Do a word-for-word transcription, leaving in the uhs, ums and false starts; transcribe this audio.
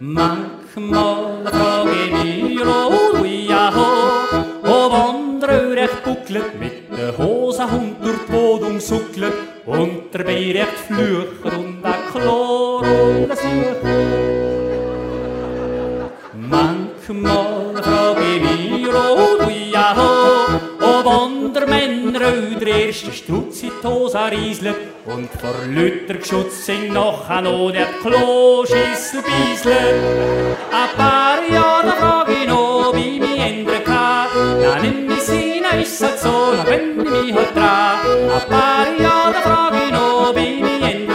Manchmal frag ich mich, oh, ja, ho, ob andere recht bucklet, mit der Hose Hund durch die Wohnung sucklet und dabei recht flücher und ein Chlor und ein Such. Manchmal frag ich mich, oh, ja, ho, ob andere Männer oder erste Strutz in die Hose rieseln und vor Lütter geschutzt sind noch an der Kloschüssel bieseln. Ein paar Jahre frag ich noch, wie mich ändern kann. Dann nimm ich sie, dann ist es so, dann wende ich mich halt dran. Ein paar Jahre frag ich noch, wie mich ändern